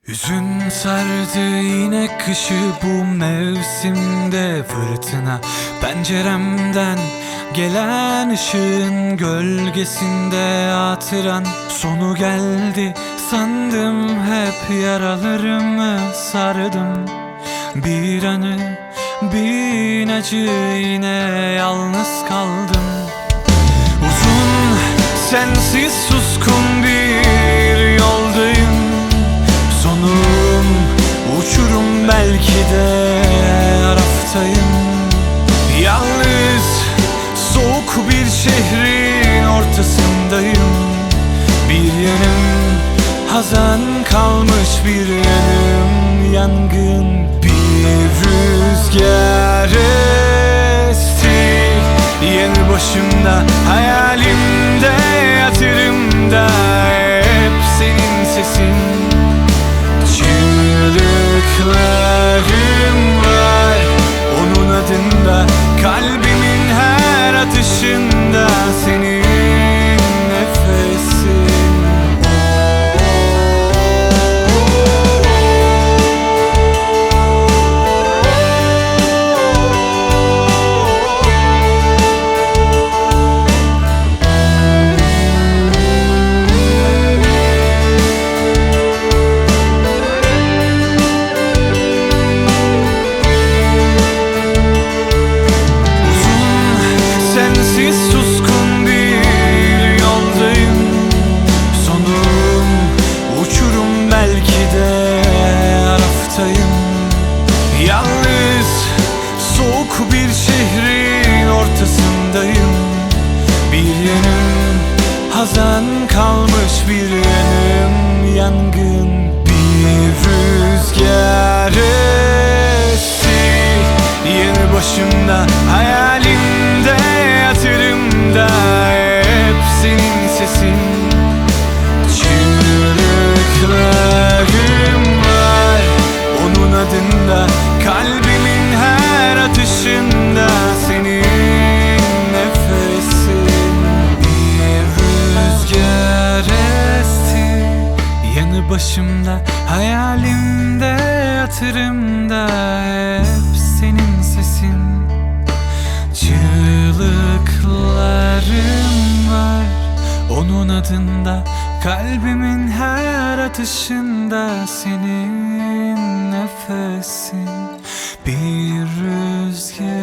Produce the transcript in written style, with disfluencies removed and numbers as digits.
Hüzün sardı yine kışı bu mevsimde fırtına. Penceremden gelen ışığın gölgesinde hatıran sonu geldi sandım, hep yaralarımı sardım. Bir anı bin acı, yine yalnız kaldım. Uzun sensiz suskun bir yoldayım. Sonum uçurum, belki de araftayım. Yalnız soğuk bir şehrin ortasındayım. Bir yanım hazan kalmış, bir yanım yangın. Bir rüzgar esti yanı başımda, hayalimde, yatırımda hep senin sesin. Çığlıklarım var onun adında, kalbimin her atışında senin nefesin. Yalnız soğuk bir şehrin ortasındayım. Bir yanım hazan kalmış, bir yanım yangın. Bir rüzgar esti yanı başımda, hayalimde, yatırımda hep senin sesin. Çığlıklarım var onun adında, kalbimin her atışında senin nefesin. Bir rüzgar esti yanı başımda, hayalimde, yatırımda hep senin sesin. Çığlıklarım var onun adında, kalbimin her atışında senin nefesin. Bir rüzgar